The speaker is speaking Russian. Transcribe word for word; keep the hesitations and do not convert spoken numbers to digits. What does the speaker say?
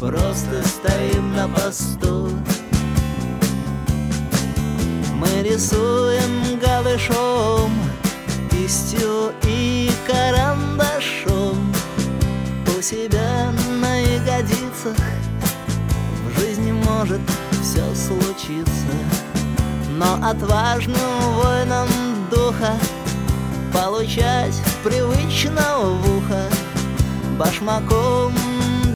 просто стоим на посту. Мы рисуем голышом, кистью и карандашом у себя на ягодицах. В жизни может все случиться, но отважным воинам духа получать привычно в ухо башмаком